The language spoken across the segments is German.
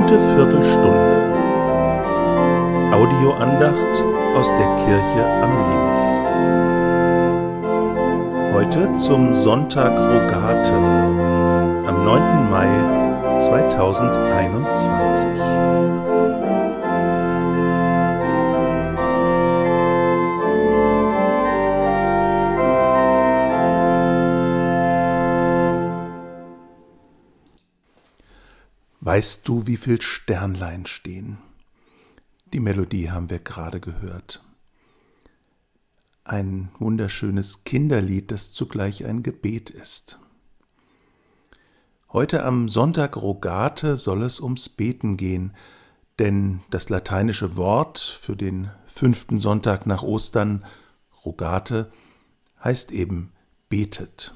Gute Viertelstunde. Audioandacht aus der Kirche am Limes. Heute zum Sonntag Rogate am 9. Mai 2021. Weißt du, wie viel Sternlein stehen? Die Melodie haben wir gerade gehört. Ein wunderschönes Kinderlied, das zugleich ein Gebet ist. Heute am Sonntag Rogate soll es ums Beten gehen, denn das lateinische Wort für den 5. Sonntag nach Ostern, Rogate, heißt eben betet.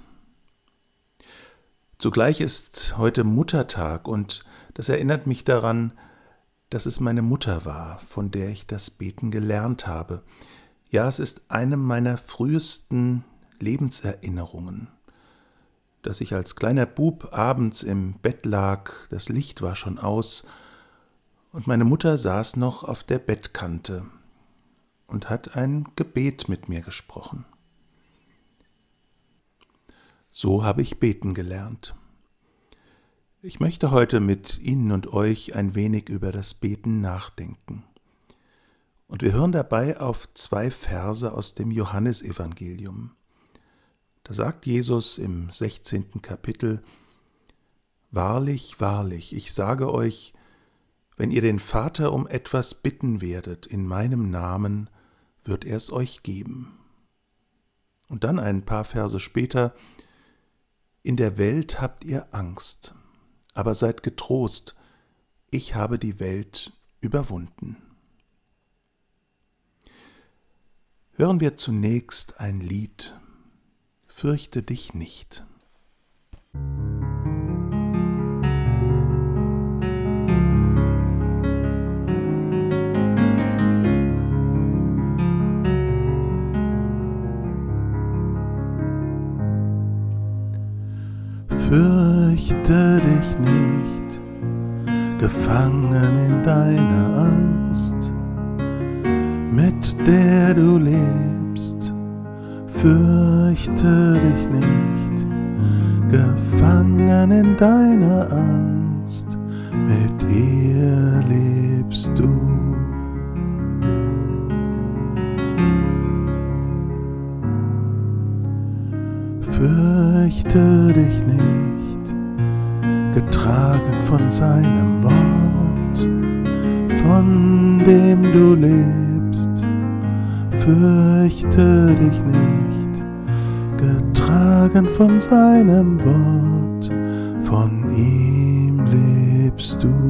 Zugleich ist heute Muttertag und das erinnert mich daran, dass es meine Mutter war, von der ich das Beten gelernt habe. Ja, es ist eine meiner frühesten Lebenserinnerungen, dass ich als kleiner Bub abends im Bett lag, das Licht war schon aus und meine Mutter saß noch auf der Bettkante und hat ein Gebet mit mir gesprochen. So habe ich beten gelernt. Ich möchte heute mit Ihnen und euch ein wenig über das Beten nachdenken. Und wir hören dabei auf 2 Verse aus dem Johannesevangelium. Da sagt Jesus im 16. Kapitel: Wahrlich, wahrlich, ich sage euch, wenn ihr den Vater um etwas bitten werdet in meinem Namen, wird er es euch geben. Und dann ein paar Verse später: In der Welt habt ihr Angst, aber seid getrost, ich habe die Welt überwunden. Hören wir zunächst ein Lied, Fürchte dich nicht. Fürchte dich nicht, gefangen in deiner Angst, mit der du lebst. Fürchte dich nicht, gefangen in deiner Angst, mit ihr lebst du. Fürchte dich nicht, getragen von seinem Wort, von dem du lebst. Fürchte dich nicht, getragen von seinem Wort, von ihm lebst du.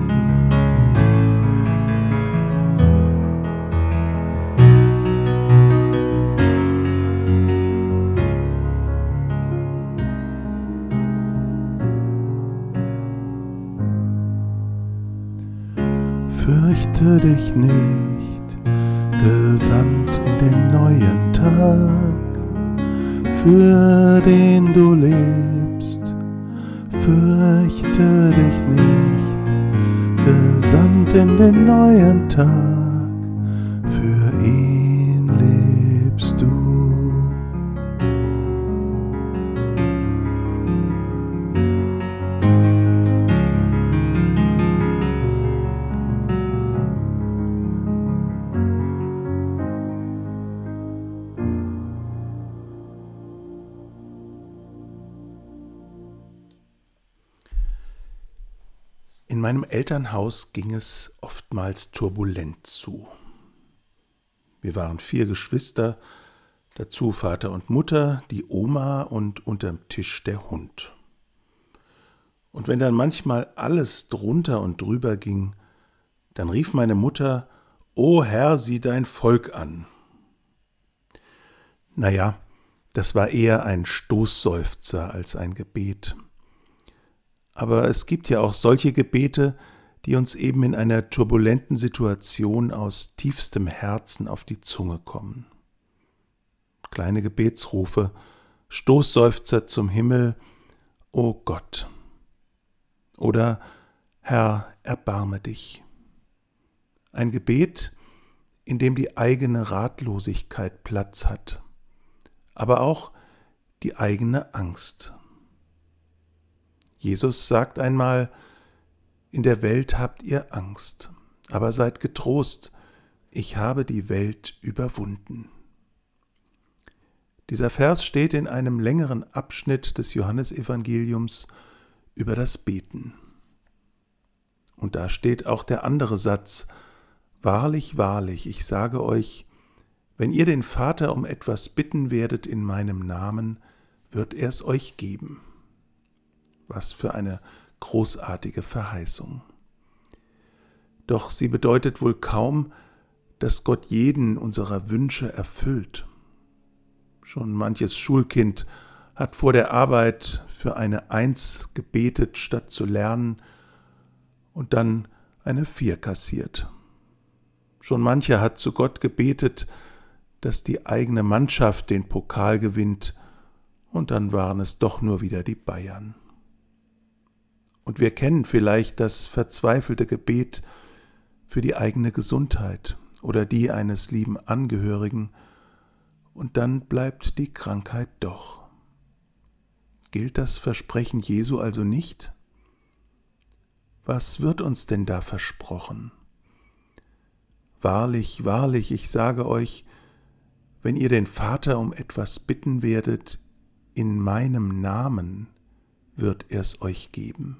Fürchte dich nicht, gesandt in den neuen Tag, für den du lebst. Fürchte dich nicht, gesandt in den neuen Tag, für ihn lebst du. In meinem Elternhaus ging es oftmals turbulent zu. Wir waren 4 Geschwister, dazu Vater und Mutter, die Oma und unterm Tisch der Hund. Und wenn dann manchmal alles drunter und drüber ging, dann rief meine Mutter: O Herr, sieh dein Volk an. Naja, das war eher ein Stoßseufzer als ein Gebet. Aber es gibt ja auch solche Gebete, die uns eben in einer turbulenten Situation aus tiefstem Herzen auf die Zunge kommen. Kleine Gebetsrufe, Stoßseufzer zum Himmel: O Gott. Oder Herr, erbarme dich. Ein Gebet, in dem die eigene Ratlosigkeit Platz hat, aber auch die eigene Angst. Jesus sagt einmal: In der Welt habt ihr Angst, aber seid getrost, ich habe die Welt überwunden. Dieser Vers steht in einem längeren Abschnitt des Johannesevangeliums über das Beten. Und da steht auch der andere Satz: Wahrlich, wahrlich, ich sage euch, wenn ihr den Vater um etwas bitten werdet in meinem Namen, wird er es euch geben. Was für eine großartige Verheißung. Doch sie bedeutet wohl kaum, dass Gott jeden unserer Wünsche erfüllt. Schon manches Schulkind hat vor der Arbeit für eine 1 gebetet, statt zu lernen, und dann eine 4 kassiert. Schon mancher hat zu Gott gebetet, dass die eigene Mannschaft den Pokal gewinnt, und dann waren es doch nur wieder die Bayern. Und wir kennen vielleicht das verzweifelte Gebet für die eigene Gesundheit oder die eines lieben Angehörigen, und dann bleibt die Krankheit doch. Gilt das Versprechen Jesu also nicht? Was wird uns denn da versprochen? Wahrlich, wahrlich, ich sage euch, wenn ihr den Vater um etwas bitten werdet, in meinem Namen, wird er es euch geben.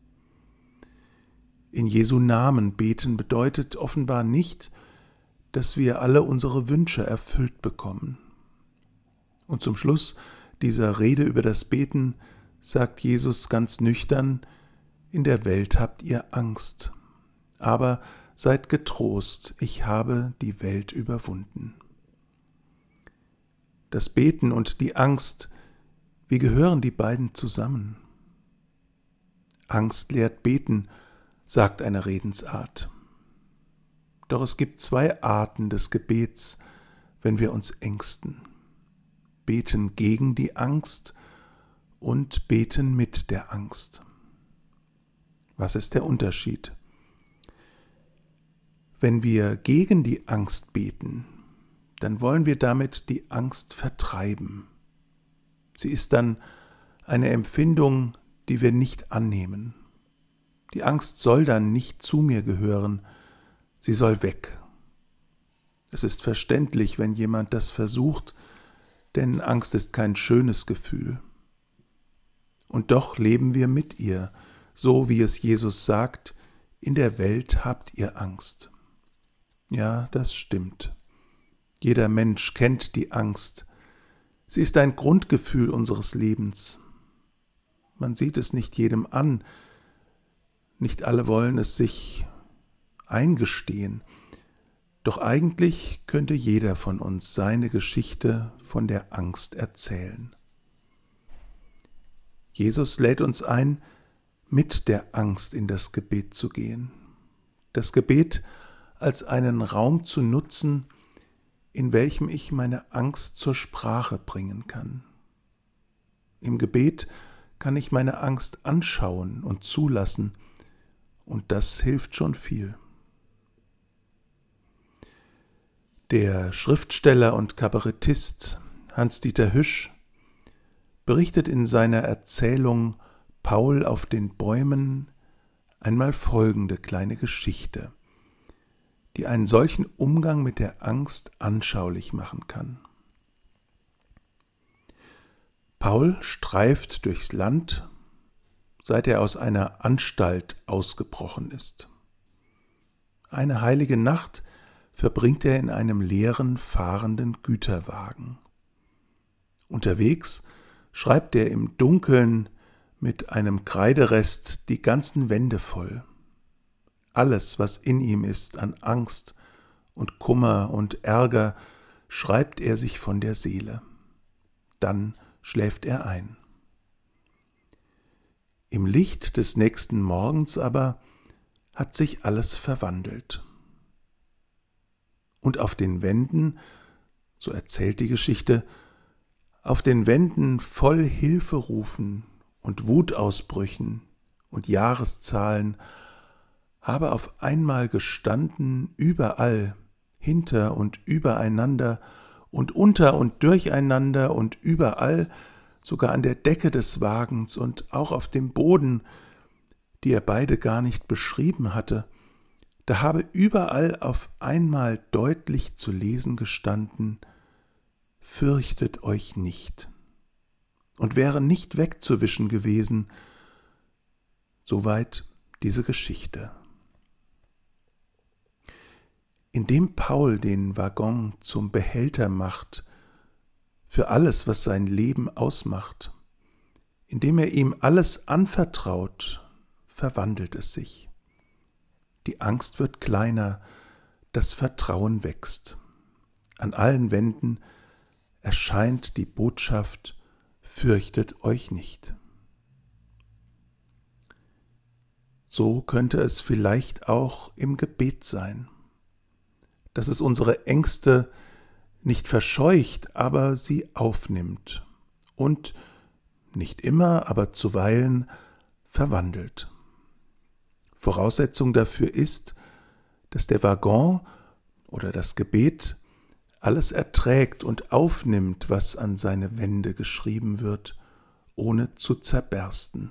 In Jesu Namen beten bedeutet offenbar nicht, dass wir alle unsere Wünsche erfüllt bekommen. Und zum Schluss dieser Rede über das Beten sagt Jesus ganz nüchtern: In der Welt habt ihr Angst, aber seid getrost, ich habe die Welt überwunden. Das Beten und die Angst, wie gehören die beiden zusammen? Angst lehrt Beten, sagt eine Redensart. Doch es gibt 2 Arten des Gebets, wenn wir uns ängsten: Beten gegen die Angst und beten mit der Angst. Was ist der Unterschied? Wenn wir gegen die Angst beten, dann wollen wir damit die Angst vertreiben. Sie ist dann eine Empfindung, die wir nicht annehmen. Die Angst soll dann nicht zu mir gehören, sie soll weg. Es ist verständlich, wenn jemand das versucht, denn Angst ist kein schönes Gefühl. Und doch leben wir mit ihr, so wie es Jesus sagt: In der Welt habt ihr Angst. Ja, das stimmt. Jeder Mensch kennt die Angst. Sie ist ein Grundgefühl unseres Lebens. Man sieht es nicht jedem an. Nicht alle wollen es sich eingestehen. Doch eigentlich könnte jeder von uns seine Geschichte von der Angst erzählen. Jesus lädt uns ein, mit der Angst in das Gebet zu gehen. Das Gebet als einen Raum zu nutzen, in welchem ich meine Angst zur Sprache bringen kann. Im Gebet kann ich meine Angst anschauen und zulassen, und das hilft schon viel. Der Schriftsteller und Kabarettist Hans-Dieter Hüsch berichtet in seiner Erzählung Paul auf den Bäumen einmal folgende kleine Geschichte, die einen solchen Umgang mit der Angst anschaulich machen kann. Paul streift durchs Land, seit er aus einer Anstalt ausgebrochen ist. Eine heilige Nacht verbringt er in einem leeren, fahrenden Güterwagen. Unterwegs schreibt er im Dunkeln mit einem Kreiderest die ganzen Wände voll. Alles, was in ihm ist an Angst und Kummer und Ärger, schreibt er sich von der Seele. Dann schläft er ein. Im Licht des nächsten Morgens aber hat sich alles verwandelt. Und auf den Wänden, so erzählt die Geschichte, auf den Wänden voll Hilferufen und Wutausbrüchen und Jahreszahlen habe auf einmal gestanden, überall, hinter und übereinander und unter und durcheinander und überall, sogar an der Decke des Wagens und auch auf dem Boden, die er beide gar nicht beschrieben hatte, da habe überall auf einmal deutlich zu lesen gestanden: Fürchtet euch nicht, und wäre nicht wegzuwischen gewesen. Soweit diese Geschichte. Indem Paul den Waggon zum Behälter macht für alles, was sein Leben ausmacht, indem er ihm alles anvertraut, verwandelt es sich. Die Angst wird kleiner, das Vertrauen wächst. An allen Wänden erscheint die Botschaft: Fürchtet euch nicht. So könnte es vielleicht auch im Gebet sein, dass es unsere Ängste nicht verscheucht, aber sie aufnimmt und nicht immer, aber zuweilen verwandelt. Voraussetzung dafür ist, dass der Waggon oder das Gebet alles erträgt und aufnimmt, was an seine Wände geschrieben wird, ohne zu zerbersten.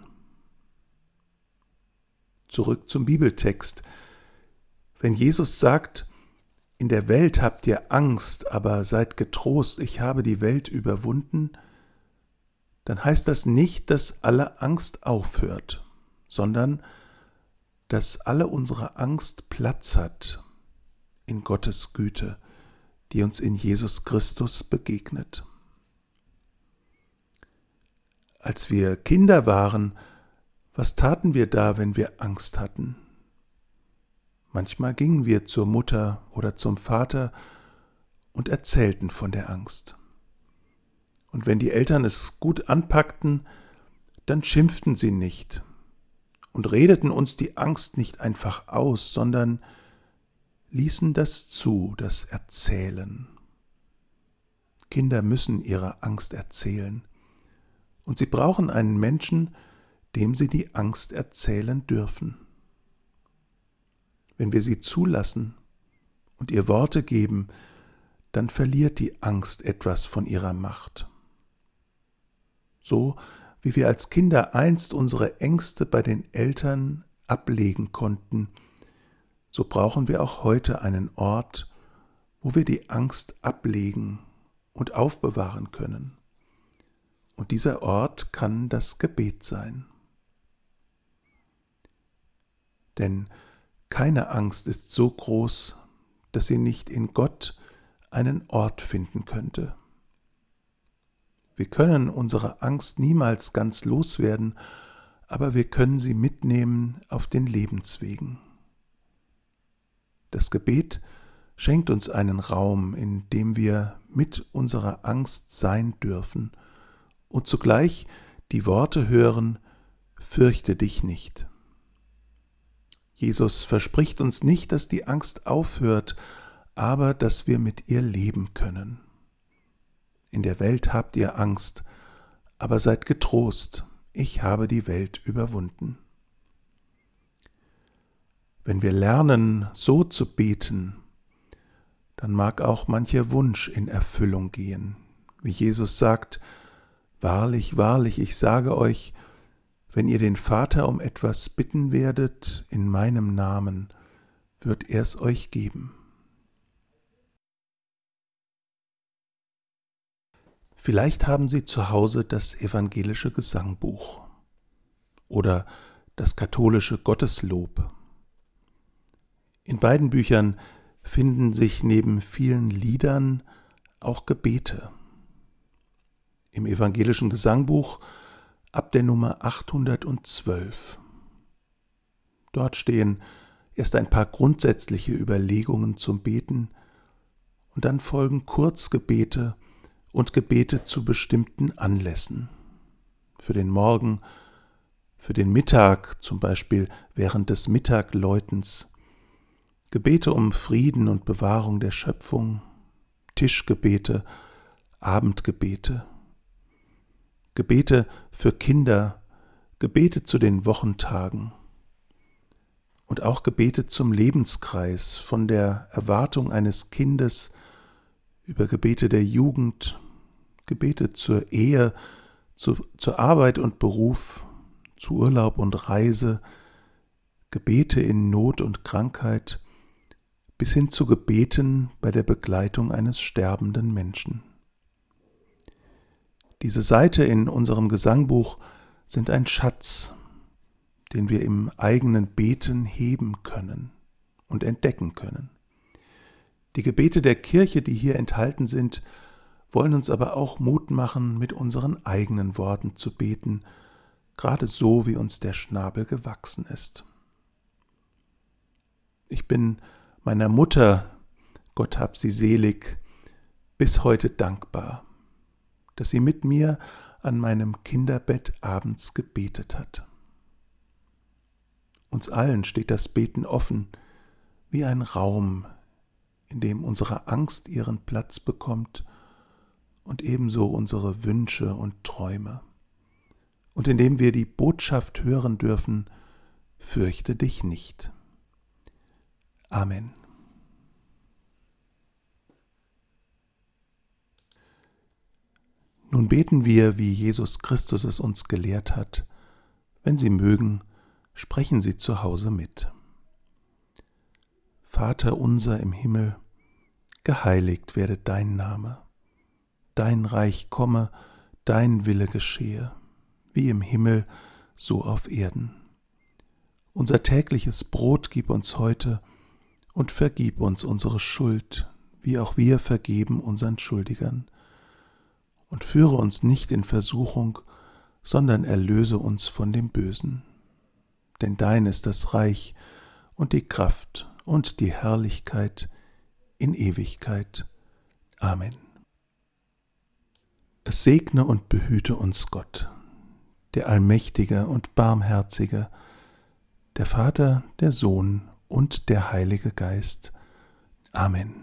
Zurück zum Bibeltext. Wenn Jesus sagt: In der Welt habt ihr Angst, aber seid getrost, ich habe die Welt überwunden, dann heißt das nicht, dass alle Angst aufhört, sondern dass alle unsere Angst Platz hat in Gottes Güte, die uns in Jesus Christus begegnet. Als wir Kinder waren, was taten wir da, wenn wir Angst hatten? Manchmal gingen wir zur Mutter oder zum Vater und erzählten von der Angst. Und wenn die Eltern es gut anpackten, dann schimpften sie nicht und redeten uns die Angst nicht einfach aus, sondern ließen das zu, das Erzählen. Kinder müssen ihre Angst erzählen und sie brauchen einen Menschen, dem sie die Angst erzählen dürfen. Wenn wir sie zulassen und ihr Worte geben, dann verliert die Angst etwas von ihrer Macht. So wie wir als Kinder einst unsere Ängste bei den Eltern ablegen konnten, so brauchen wir auch heute einen Ort, wo wir die Angst ablegen und aufbewahren können. Und dieser Ort kann das Gebet sein. Denn keine Angst ist so groß, dass sie nicht in Gott einen Ort finden könnte. Wir können unsere Angst niemals ganz loswerden, aber wir können sie mitnehmen auf den Lebenswegen. Das Gebet schenkt uns einen Raum, in dem wir mit unserer Angst sein dürfen und zugleich die Worte hören: Fürchte dich nicht. Jesus verspricht uns nicht, dass die Angst aufhört, aber dass wir mit ihr leben können. In der Welt habt ihr Angst, aber seid getrost, ich habe die Welt überwunden. Wenn wir lernen, so zu beten, dann mag auch mancher Wunsch in Erfüllung gehen. Wie Jesus sagt: Wahrlich, wahrlich, ich sage euch, wenn ihr den Vater um etwas bitten werdet in meinem Namen, wird er es euch geben. Vielleicht haben Sie zu Hause das evangelische Gesangbuch oder das katholische Gotteslob. In beiden Büchern finden sich neben vielen Liedern auch Gebete. Im evangelischen Gesangbuch ab der Nummer 812. Dort stehen erst ein paar grundsätzliche Überlegungen zum Beten und dann folgen Kurzgebete und Gebete zu bestimmten Anlässen. Für den Morgen, für den Mittag, zum Beispiel während des Mittagläutens, Gebete um Frieden und Bewahrung der Schöpfung, Tischgebete, Abendgebete, Gebete für Kinder, Gebete zu den Wochentagen. und auch Gebete zum Lebenskreis, von der Erwartung eines Kindes über Gebete der Jugend, Gebete zur Ehe, zur Arbeit und Beruf, zu Urlaub und Reise, Gebete in Not und Krankheit, bis hin zu Gebeten bei der Begleitung eines sterbenden Menschen. Diese Seite in unserem Gesangbuch sind ein Schatz, den wir im eigenen Beten heben können und entdecken können. Die Gebete der Kirche, die hier enthalten sind, wollen uns aber auch Mut machen, mit unseren eigenen Worten zu beten, gerade so, wie uns der Schnabel gewachsen ist. Ich bin meiner Mutter, Gott hab sie selig, bis heute dankbar, dass sie mit mir an meinem Kinderbett abends gebetet hat. Uns allen steht das Beten offen, wie ein Raum, in dem unsere Angst ihren Platz bekommt und ebenso unsere Wünsche und Träume, und in dem wir die Botschaft hören dürfen: Fürchte dich nicht. Amen. Nun beten wir, wie Jesus Christus es uns gelehrt hat. Wenn Sie mögen, sprechen Sie zu Hause mit. Vater unser im Himmel, geheiligt werde dein Name. Dein Reich komme, dein Wille geschehe, wie im Himmel, so auf Erden. Unser tägliches Brot gib uns heute und vergib uns unsere Schuld, wie auch wir vergeben unseren Schuldigern. Und führe uns nicht in Versuchung, sondern erlöse uns von dem Bösen. Denn dein ist das Reich und die Kraft und die Herrlichkeit in Ewigkeit. Amen. Es segne und behüte uns Gott, der Allmächtige und Barmherzige, der Vater, der Sohn und der Heilige Geist. Amen.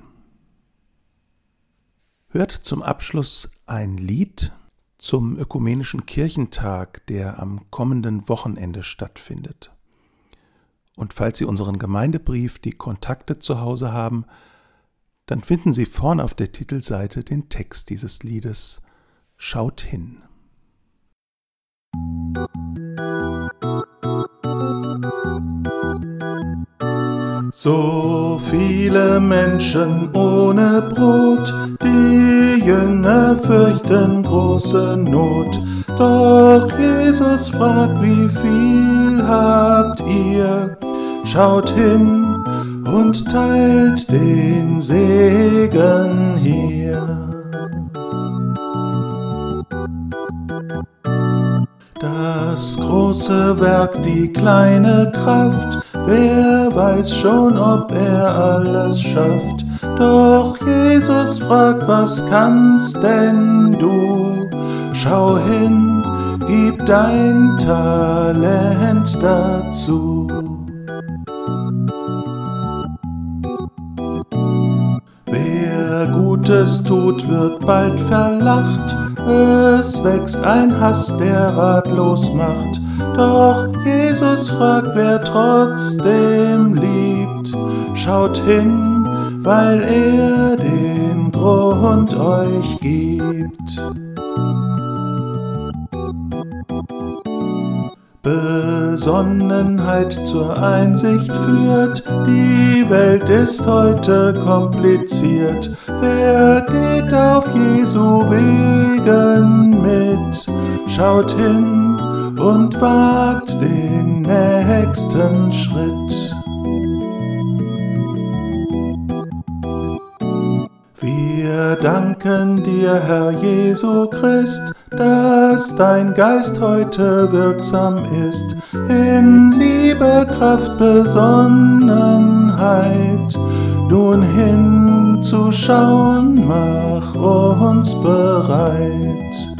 Hört zum Abschluss ein Lied zum Ökumenischen Kirchentag, der am kommenden Wochenende stattfindet. Und falls Sie unseren Gemeindebrief, die Kontakte zu Hause haben, dann finden Sie vorn auf der Titelseite den Text dieses Liedes. Schaut hin. So viele Menschen ohne Brot, die Jünger fürchten große Not. Doch Jesus fragt, wie viel habt ihr? Schaut hin und teilt den Segen hier. Das große Werk, die kleine Kraft, wer weiß schon, ob er alles schafft. Doch Jesus fragt, was kannst denn du? Schau hin, gib dein Talent dazu. Wer Gutes tut, wird bald verlacht. Es wächst ein Hass, der ratlos macht. Doch Jesus fragt, wer trotzdem liebt. Schaut hin, weil er den Grund euch gibt. Besonnenheit zur Einsicht führt, die Welt ist heute kompliziert. Wer geht auf Jesu Wegen mit? Schaut hin und wagt den nächsten Schritt. Wir danken dir, Herr Jesu Christ, dass dein Geist heute wirksam ist, in Liebe, Kraft, Besonnenheit. Nun hinzuschauen, mach uns bereit.